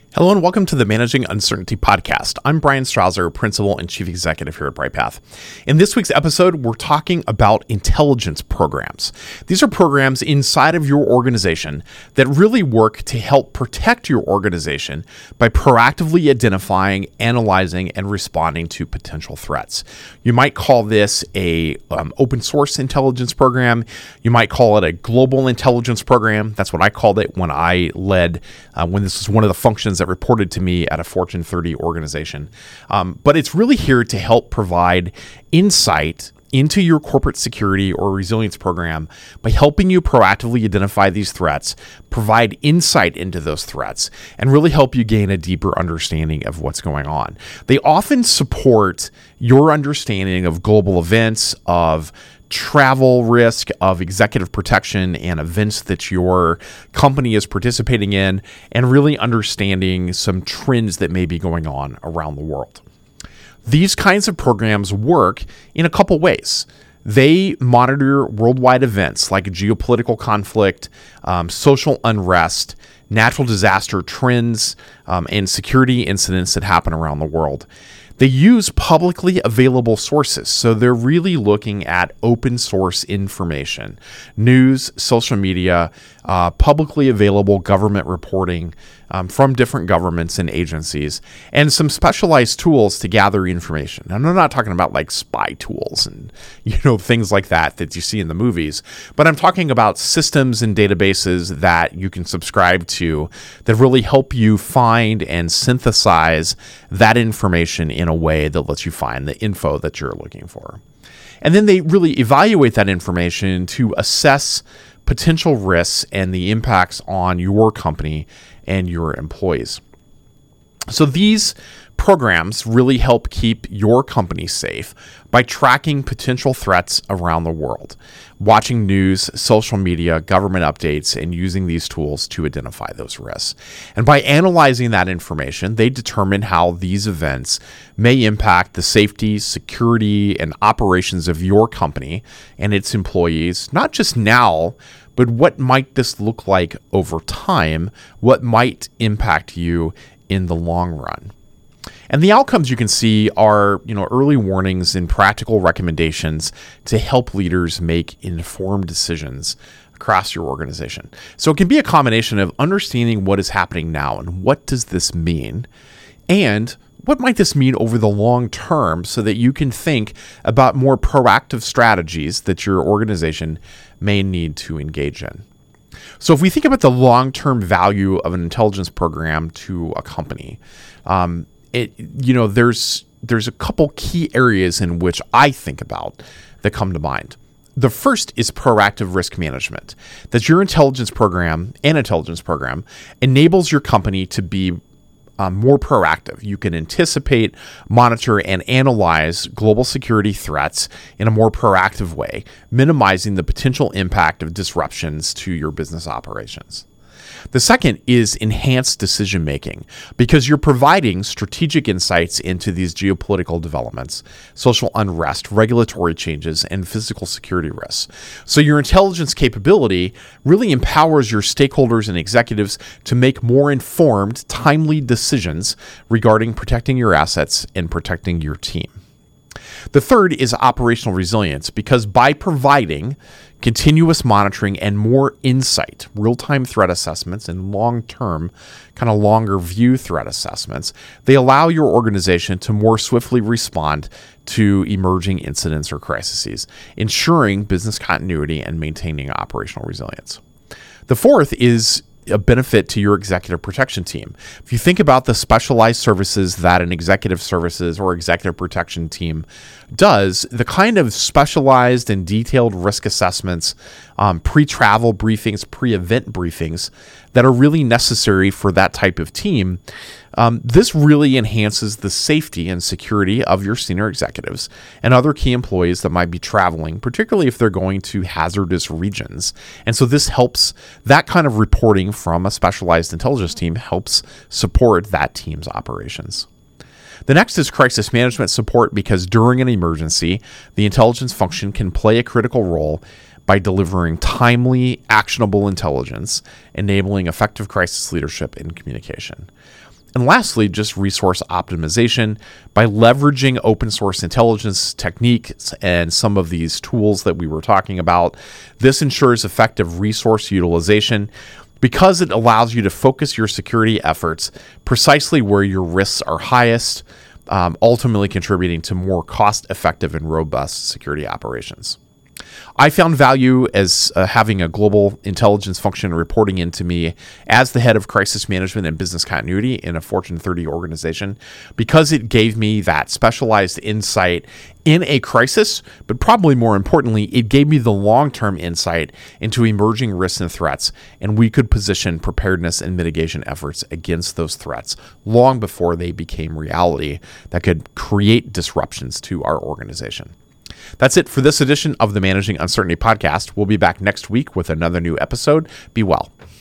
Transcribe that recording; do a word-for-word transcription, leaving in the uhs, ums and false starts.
Hello and welcome to the Managing Uncertainty podcast. I'm Brian Strouser, Principal and Chief Executive here at BrightPath. In this week's episode, we're talking about intelligence programs. These are programs inside of your organization that really work to help protect your organization by proactively identifying, analyzing, and responding to potential threats. You might call this a um, open source intelligence program. You might call it a global intelligence program. That's what I called it when I led, uh, when this was one of the functions that reported to me at a Fortune thirty organization. Um, but it's really here to help provide insight into your corporate security or resilience program by helping you proactively identify these threats, provide insight into those threats, and really help you gain a deeper understanding of what's going on. They often support your understanding of global events, of travel risk, of executive protection and events that your company is participating in, and really understanding some trends that may be going on around the world. These kinds of programs work in a couple ways. They monitor worldwide events like geopolitical conflict, um, social unrest, natural disaster trends, um, and security incidents that happen around the world. They use publicly available sources, so they're really looking at open source information, news, social media, uh, publicly available government reporting um, from different governments and agencies, and some specialized tools to gather information. And I'm not talking about like spy tools and you know things like that that you see in the movies, but I'm talking about systems and databases that you can subscribe to that really help you find and synthesize that information in a way that lets you find the info that you're looking for. And then they really evaluate that information to assess potential risks and the impacts on your company and your employees. So these programs really help keep your company safe by tracking potential threats around the world, watching news, social media, government updates, and using these tools to identify those risks. And by analyzing that information, they determine how these events may impact the safety, security, and operations of your company and its employees, not just now, but what might this look like over time? What might impact you in the long run? And the outcomes you can see are, you know, early warnings and practical recommendations to help leaders make informed decisions across your organization. So it can be a combination of understanding what is happening now and what does this mean, and what might this mean over the long term so that you can think about more proactive strategies that your organization may need to engage in. So if we think about the long-term value of an intelligence program to a company, um, it you know there's there's a couple key areas in which I think about that come to mind. The first is proactive risk management. That your intelligence program and intelligence program enables your company to be Um, more proactive. You can anticipate, monitor, and analyze global security threats in a more proactive way, minimizing the potential impact of disruptions to your business operations. The second is enhanced decision making, because you're providing strategic insights into these geopolitical developments, social unrest, regulatory changes, and physical security risks. So your intelligence capability really empowers your stakeholders and executives to make more informed, timely decisions regarding protecting your assets and protecting your team. The third is operational resilience, because by providing continuous monitoring and more insight, real-time threat assessments, and long-term, kind of longer view threat assessments, they allow your organization to more swiftly respond to emerging incidents or crises, ensuring business continuity and maintaining operational resilience. The fourth is a benefit to your executive protection team. If you think about the specialized services that an executive services or executive protection team does, the kind of specialized and detailed risk assessments, um, pre-travel briefings, pre-event briefings that are really necessary for that type of team, um, this really enhances the safety and security of your senior executives and other key employees that might be traveling, particularly if they're going to hazardous regions. And so this helps, that kind of reporting from a specialized intelligence team helps support that team's operations. The next is crisis management support, because during an emergency, the intelligence function can play a critical role by delivering timely, actionable intelligence, enabling effective crisis leadership and communication. And lastly, just resource optimization by leveraging open source intelligence techniques and some of these tools that we were talking about. This ensures effective resource utilization because it allows you to focus your security efforts precisely where your risks are highest, um, ultimately contributing to more cost-effective and robust security operations. I found value as uh, having a global intelligence function reporting into me as the head of crisis management and business continuity in a Fortune thirty organization because it gave me that specialized insight in a crisis, but probably more importantly, it gave me the long-term insight into emerging risks and threats, and we could position preparedness and mitigation efforts against those threats long before they became reality that could create disruptions to our organization. That's it for this edition of the Managing Uncertainty podcast. We'll be back next week with another new episode. Be well.